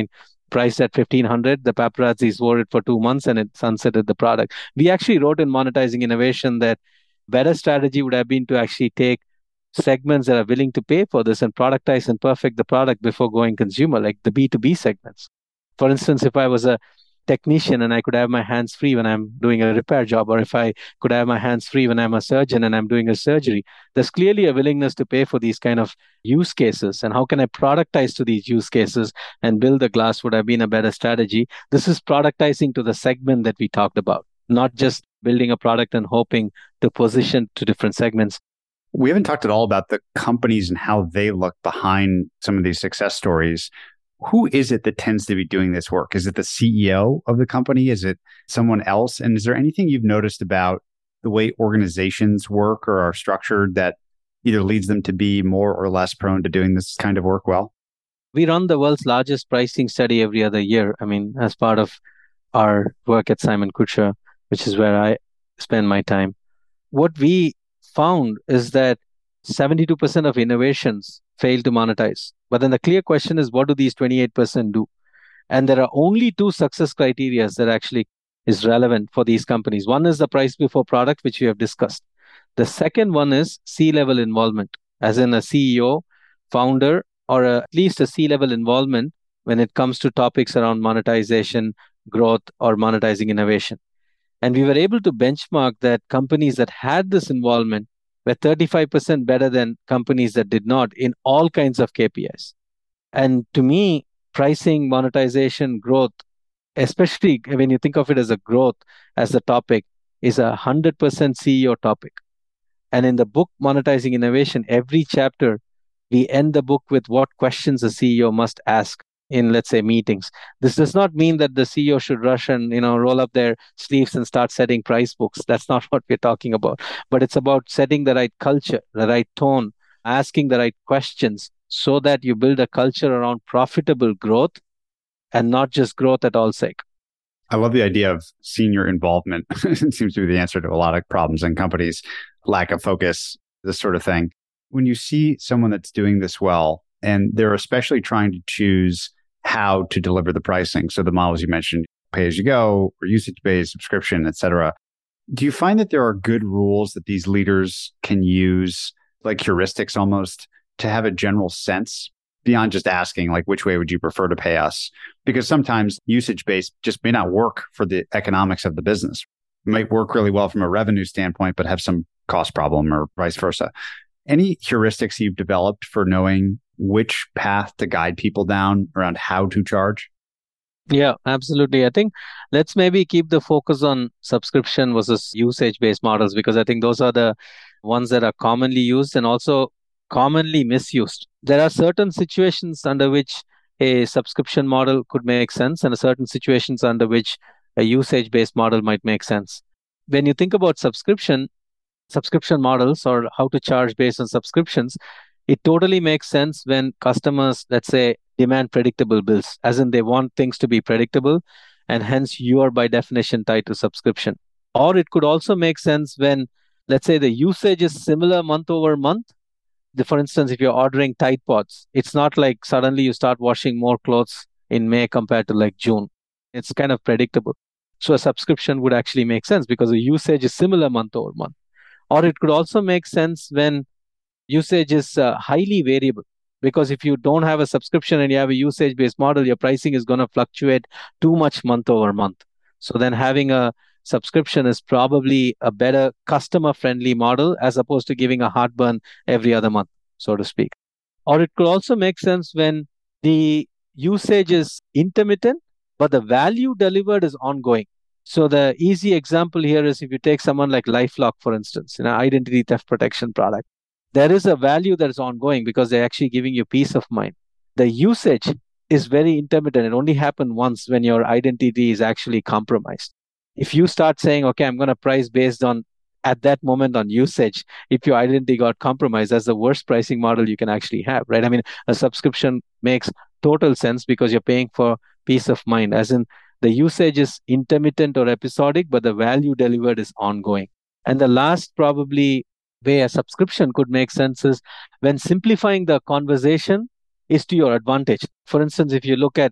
priced at fifteen hundred, the paparazzis wore it for two months and it sunsetted the product. We actually wrote in Monetizing Innovation that better strategy would have been to actually take segments that are willing to pay for this and productize and perfect the product before going consumer, like the B two B segments. For instance, if I was a technician and I could have my hands free when I'm doing a repair job, or if I could have my hands free when I'm a surgeon and I'm doing a surgery, there's clearly a willingness to pay for these kind of use cases. And how can I productize to these use cases and build the glass would have been a better strategy. This is productizing to the segment that we talked about, not just building a product and hoping to position to different segments. We haven't talked at all about the companies and how they look behind some of these success stories. Who is it that tends to be doing this work? Is it the C E O of the company? Is it someone else? And is there anything you've noticed about the way organizations work or are structured that either leads them to be more or less prone to doing this kind of work well? We run the world's largest pricing study every other year. I mean, as part of our work at Simon-Kucher, which is where I spend my time. What we found is that seventy-two percent of innovations fail to monetize. But then the clear question is, what do these twenty-eight percent do? And there are only two success criteria that actually is relevant for these companies. One is the price before product, which we have discussed. The second one is C-level involvement, as in a C E O, founder, or a, at least a C-level involvement when it comes to topics around monetization, growth, or monetizing innovation. And we were able to benchmark that companies that had this involvement were thirty-five percent better than companies that did not in all kinds of K P Is. And to me, pricing, monetization, growth, especially when you think of it as a growth as a topic, is a one hundred percent C E O topic. And in the book, Monetizing Innovation, every chapter, we end the book with what questions a C E O must ask in, let's say, meetings. This does not mean that the C E O should rush and, you know, roll up their sleeves and start setting price books. That's not what we're talking about. But it's about setting the right culture, the right tone, asking the right questions so that you build a culture around profitable growth and not just growth at all sake. I love the idea of senior involvement. It seems to be the answer to a lot of problems in companies, lack of focus, this sort of thing. When you see someone that's doing this well, and they're especially trying to choose how to deliver the pricing. So the models you mentioned, pay as you go, or usage-based, subscription, et cetera. Do you find that there are good rules that these leaders can use, like heuristics almost, to have a general sense beyond just asking, like, which way would you prefer to pay us? Because sometimes usage-based just may not work for the economics of the business. It might work really well from a revenue standpoint, but have some cost problem or vice versa. Any heuristics you've developed for knowing which path to guide people down around how to charge? Yeah, absolutely. I think let's maybe keep the focus on subscription versus usage-based models, because I think those are the ones that are commonly used and also commonly misused. There are certain situations under which a subscription model could make sense and certain situations under which a usage-based model might make sense. When you think about subscription, subscription models or how to charge based on subscriptions, it totally makes sense when customers, let's say, demand predictable bills, as in they want things to be predictable, and hence you are by definition tied to subscription. Or it could also make sense when, let's say, the usage is similar month over month. The, for instance, if you're ordering Tide Pods, it's not like suddenly you start washing more clothes in May compared to like June. It's kind of predictable. So a subscription would actually make sense because the usage is similar month over month. Or it could also make sense when usage is uh, highly variable, because if you don't have a subscription and you have a usage-based model, your pricing is going to fluctuate too much month over month. So then having a subscription is probably a better customer-friendly model as opposed to giving a heartburn every other month, so to speak. Or it could also make sense when the usage is intermittent, but the value delivered is ongoing. So the easy example here is if you take someone like LifeLock, for instance, an identity theft protection product. There is a value that is ongoing because they're actually giving you peace of mind. The usage is very intermittent. It only happens once when your identity is actually compromised. If you start saying, okay, I'm going to price based on, at that moment on usage, if your identity got compromised, that's the worst pricing model you can actually have, right? I mean, a subscription makes total sense because you're paying for peace of mind, as in the usage is intermittent or episodic, but the value delivered is ongoing. And the last probably way a subscription could make sense is when simplifying the conversation is to your advantage. For instance, if you look at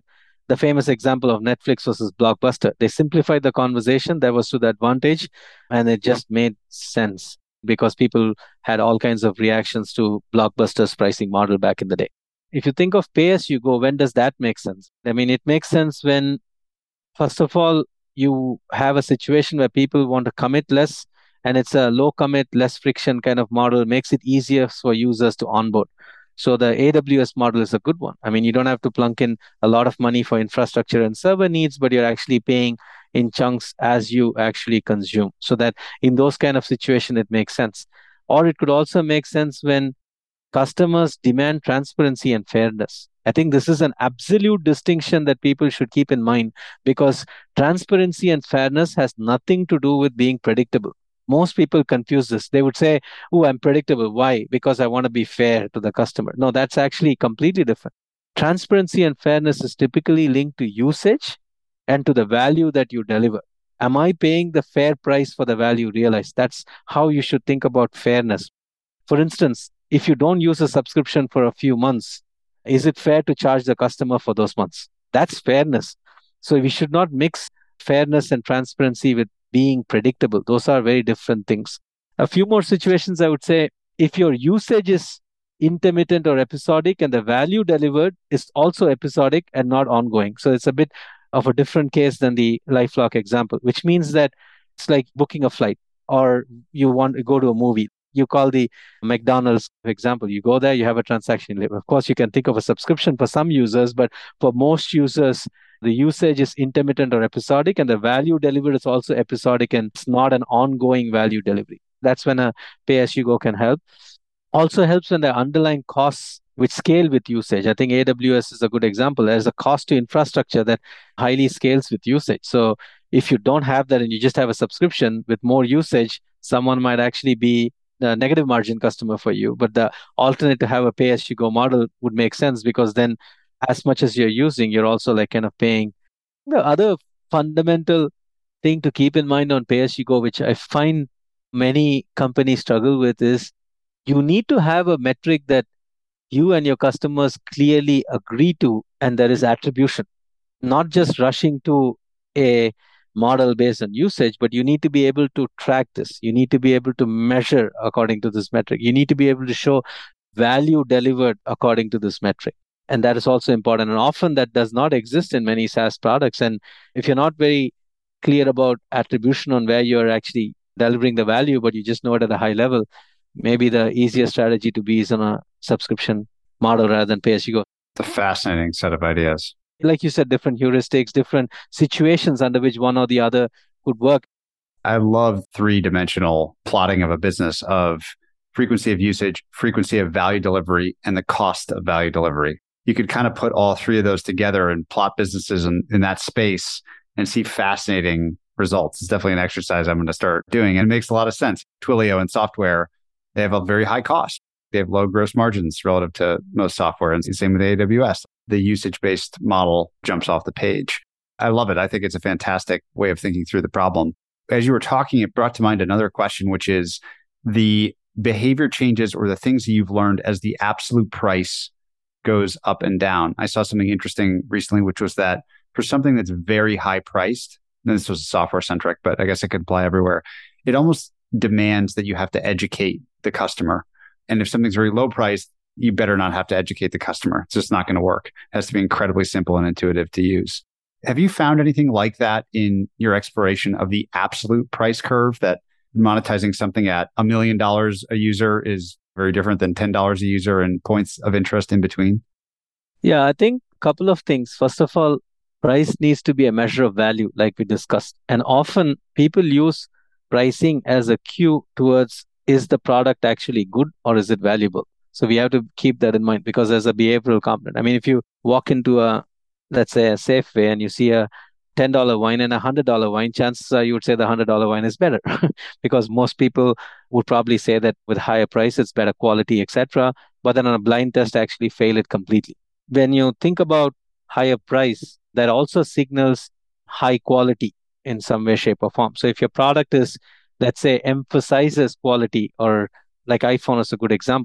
the famous example of Netflix versus Blockbuster. They simplified the conversation. That was to the advantage, and it just made sense because people had all kinds of reactions to Blockbuster's pricing model back in the day. If you think of pay as you go, when does that make sense? I mean, it makes sense when, first of all, you have a situation where people want to commit less, and it's a low commit, less friction kind of model, makes it easier for users to onboard. So the A W S model is a good one. I mean, you don't have to plunk in a lot of money for infrastructure and server needs, but you're actually paying in chunks as you actually consume. So that in those kind of situation, it makes sense. Or it could also make sense when customers demand transparency and fairness. I think this is an absolute distinction that people should keep in mind, because transparency and fairness has nothing to do with being predictable. Most people confuse this. They would say, oh, I'm predictable. Why? Because I want to be fair to the customer. No, that's actually completely different. Transparency and fairness is typically linked to usage and to the value that you deliver. Am I paying the fair price for the value realized? That's how you should think about fairness. For instance, if you don't use a subscription for a few months, is it fair to charge the customer for those months? That's fairness. So we should not mix fairness and transparency with being predictable. Those are very different things. A few more situations, I would say, if your usage is intermittent or episodic and the value delivered is also episodic and not ongoing. So it's a bit of a different case than the LifeLock example, which means that it's like booking a flight or you want to go to a movie. You call the McDonald's example. You go there, you have a transaction. Of course, you can think of a subscription for some users, but for most users, the usage is intermittent or episodic, and the value delivered is also episodic, and it's not an ongoing value delivery. That's when a pay-as-you-go can help. Also helps when the underlying costs which scale with usage. I think A W S is a good example. There's a cost to infrastructure that highly scales with usage. So if you don't have that and you just have a subscription with more usage, someone might actually be a negative margin customer for you. But the alternate to have a pay-as-you-go model would make sense, because then as much as you're using, you're also like kind of paying. The other fundamental thing to keep in mind on pay-as-you-go, which I find many companies struggle with, is you need to have a metric that you and your customers clearly agree to, and there is attribution. Not just rushing to a model based on usage, but you need to be able to track this. You need to be able to measure according to this metric. You need to be able to show value delivered according to this metric. And that is also important. And often that does not exist in many SaaS products. And if you're not very clear about attribution on where you're actually delivering the value, but you just know it at a high level, maybe the easier strategy to be is on a subscription model rather than pay-as-you-go. It's a fascinating set of ideas. Like you said, different heuristics, different situations under which one or the other could work. I love three-dimensional plotting of a business of frequency of usage, frequency of value delivery, and the cost of value delivery. You could kind of put all three of those together and plot businesses in, in that space and see fascinating results. It's definitely an exercise I'm going to start doing. And it makes a lot of sense. Twilio and software, they have a very high cost. They have low gross margins relative to most software. And same with A W S. The usage-based model jumps off the page. I love it. I think it's a fantastic way of thinking through the problem. As you were talking, it brought to mind another question, which is the behavior changes or the things that you've learned as the absolute price goes up and down. I saw something interesting recently, which was that for something that's very high priced, and this was software centric, but I guess it could apply everywhere. It almost demands that you have to educate the customer. And if something's very low priced, you better not have to educate the customer. It's just not going to work. It has to be incredibly simple and intuitive to use. Have you found anything like that in your exploration of the absolute price curve, that monetizing something at a million dollars a user is very different than ten dollars a user and points of interest in between? Yeah, I think a couple of things. First of all, price needs to be a measure of value, like we discussed. And often people use pricing as a cue towards, is the product actually good or is it valuable? So we have to keep that in mind, because there's a behavioral component. I mean, if you walk into a, let's say, a Safeway and you see a ten dollars wine and a one hundred dollars wine, chances are you would say the one hundred dollars wine is better because most people would probably say that with higher price, it's better quality, et cetera. But then on a blind test, actually fail it completely. When you think about higher price, that also signals high quality in some way, shape, or form. So if your product is, let's say, emphasizes quality, or like iPhone is a good example.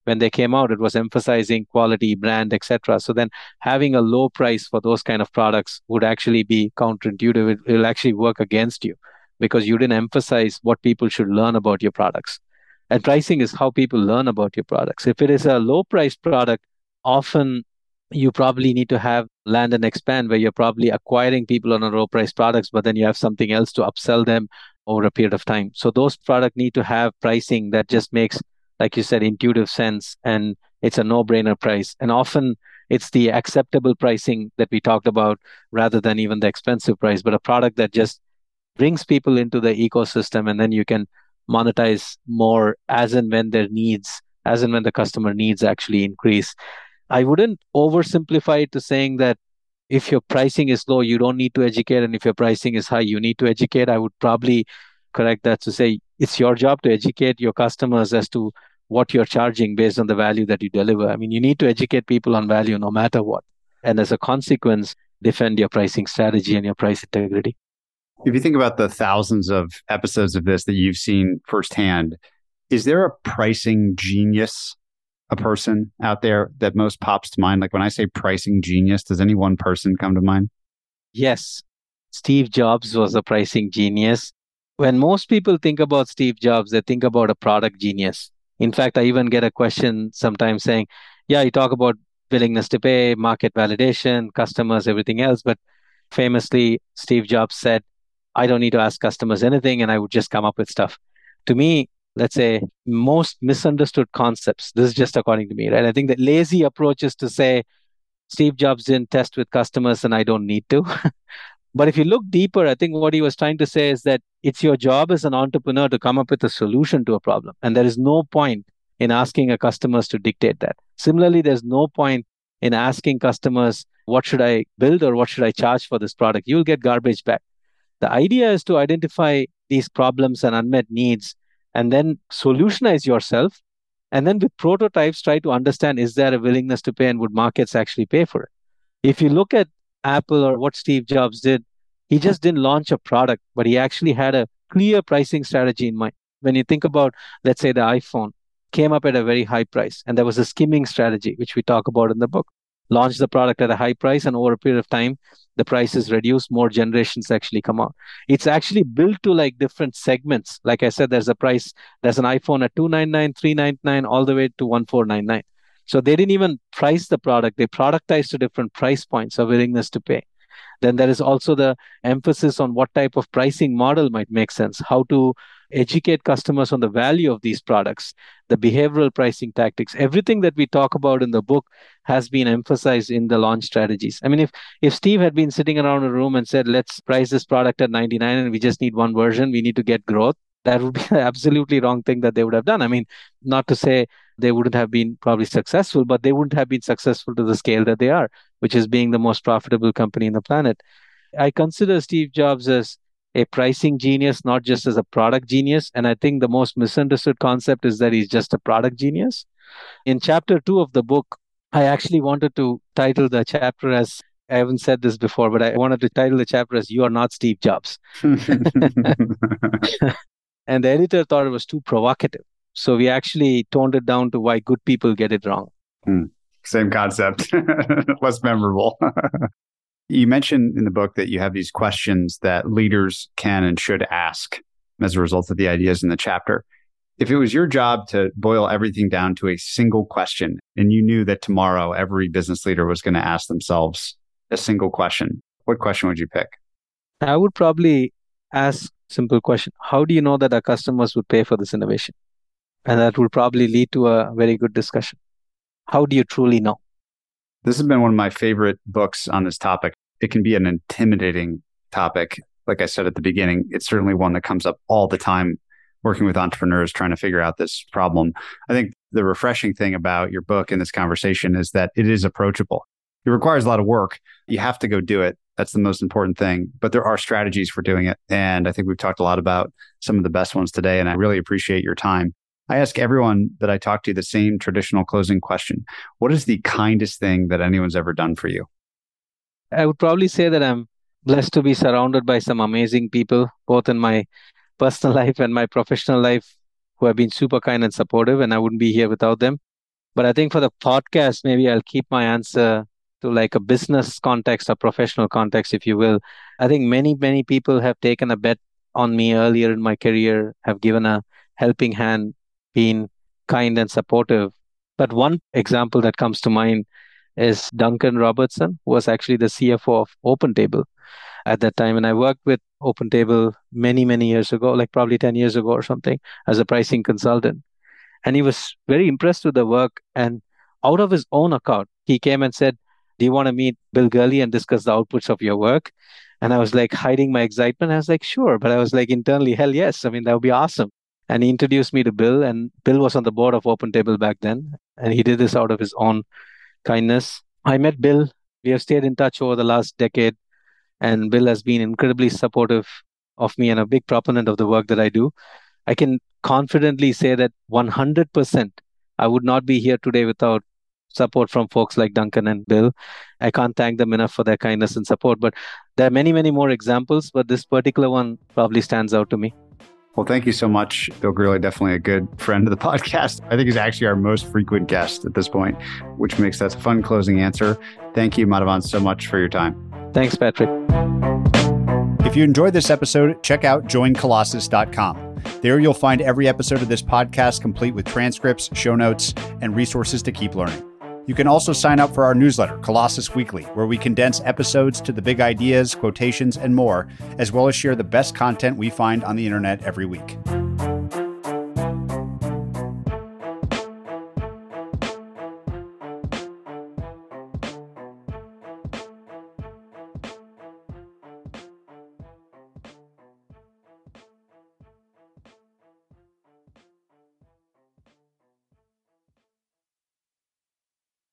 when they came out, it was emphasizing quality, brand, et cetera. So then having a low price for those kind of products would actually be counterintuitive. It will actually work against you because you didn't emphasize what people should learn about your products. And pricing is how people learn about your products. If it is a low price product, often you probably need to have land and expand, where you're probably acquiring people on a low price products, but then you have something else to upsell them over a period of time. So those products need to have pricing that just makes, like you said, intuitive sense, and it's a no-brainer price. And often it's the acceptable pricing that we talked about rather than even the expensive price, but a product that just brings people into the ecosystem, and then you can monetize more as and when their needs, as and when the customer needs actually increase. I wouldn't oversimplify it to saying that if your pricing is low, you don't need to educate, and if your pricing is high, you need to educate. I would probably correct that to say it's your job to educate your customers as to what you're charging based on the value that you deliver. I mean, you need to educate people on value no matter what. And as a consequence, defend your pricing strategy and your price integrity. If you think about the thousands of episodes of this that you've seen firsthand, is there a pricing genius, a person out there that most pops to mind? Like when I say pricing genius, does any one person come to mind? Yes. Steve Jobs was a pricing genius. When most people think about Steve Jobs, they think about a product genius. In fact, I even get a question sometimes saying, yeah, you talk about willingness to pay, market validation, customers, everything else. But famously, Steve Jobs said, I don't need to ask customers anything, and I would just come up with stuff. To me, let's say most misunderstood concepts, this is just according to me, right? I think the lazy approach is to say, Steve Jobs didn't test with customers and I don't need to. But if you look deeper, I think what he was trying to say is that it's your job as an entrepreneur to come up with a solution to a problem. And there is no point in asking a customers to dictate that. Similarly, there's no point in asking customers, what should I build or what should I charge for this product? You'll get garbage back. The idea is to identify these problems and unmet needs and then solutionize yourself. And then with prototypes, try to understand, is there a willingness to pay and would markets actually pay for it? If you look at Apple or what Steve Jobs did, he just didn't launch a product, but he actually had a clear pricing strategy in mind. When you think about, let's say the iPhone came up at a very high price and there was a skimming strategy, which we talk about in the book. Launch the product at a high price, and over a period of time, the price is reduced, more generations actually come out. It's actually built to like different segments. Like I said, there's a price, there's an iPhone at two hundred ninety-nine dollars, three hundred ninety-nine dollars, all the way to one thousand four hundred ninety-nine dollars. So they didn't even price the product. They productized to different price points of willingness to pay. Then there is also the emphasis on what type of pricing model might make sense, how to educate customers on the value of these products, the behavioral pricing tactics. Everything that we talk about in the book has been emphasized in the launch strategies. I mean, if if Steve had been sitting around a room and said, let's price this product at ninety-nine and we just need one version, we need to get growth, that would be the absolutely wrong thing that they would have done. I mean, not to say they wouldn't have been probably successful, but they wouldn't have been successful to the scale that they are, which is being the most profitable company in the planet. I consider Steve Jobs as a pricing genius, not just as a product genius. And I think the most misunderstood concept is that he's just a product genius. In chapter two of the book, I actually wanted to title the chapter as, I haven't said this before, but I wanted to title the chapter as You Are Not Steve Jobs. And the editor thought it was too provocative. So we actually toned it down to why good people get it wrong. Hmm. Same concept, less memorable. You mentioned in the book that you have these questions that leaders can and should ask as a result of the ideas in the chapter. If it was your job to boil everything down to a single question, and you knew that tomorrow every business leader was going to ask themselves a single question, what question would you pick? I would probably ask a simple question. How do you know that our customers would pay for this innovation? And that would probably lead to a very good discussion. How do you truly know? This has been one of my favorite books on this topic. It can be an intimidating topic. Like I said at the beginning, it's certainly one that comes up all the time working with entrepreneurs trying to figure out this problem. I think the refreshing thing about your book and this conversation is that it is approachable. It requires a lot of work. You have to go do it. That's the most important thing. But there are strategies for doing it. And I think we've talked a lot about some of the best ones today. And I really appreciate your time. I ask everyone that I talk to the same traditional closing question. What is the kindest thing that anyone's ever done for you? I would probably say that I'm blessed to be surrounded by some amazing people, both in my personal life and my professional life, who have been super kind and supportive, and I wouldn't be here without them. But I think for the podcast, maybe I'll keep my answer to like a business context or professional context, if you will. I think many, many people have taken a bet on me earlier in my career, have given a helping hand, been kind and supportive. But one example that comes to mind is Duncan Robertson, who was actually the C F O of OpenTable at that time. And I worked with OpenTable many, many years ago, like probably ten years ago or something, as a pricing consultant. And he was very impressed with the work. And out of his own account, he came and said, do you want to meet Bill Gurley and discuss the outputs of your work? And I was like hiding my excitement. I was like, sure. But I was like internally, hell yes. I mean, that would be awesome. And he introduced me to Bill, and Bill was on the board of OpenTable back then. And he did this out of his own kindness. I met Bill. We have stayed in touch over the last decade. And Bill has been incredibly supportive of me and a big proponent of the work that I do. I can confidently say that one hundred percent I would not be here today without support from folks like Duncan and Bill. I can't thank them enough for their kindness and support. But there are many, many more examples, but this particular one probably stands out to me. Well, thank you so much, Bill Gurley. Definitely a good friend of the podcast. I think he's actually our most frequent guest at this point, which makes that a fun closing answer. Thank you, Madhavan, so much for your time. Thanks, Patrick. If you enjoyed this episode, check out join colossus dot com. There you'll find every episode of this podcast complete with transcripts, show notes, and resources to keep learning. You can also sign up for our newsletter, Colossus Weekly, where we condense episodes to the big ideas, quotations, and more, as well as share the best content we find on the internet every week.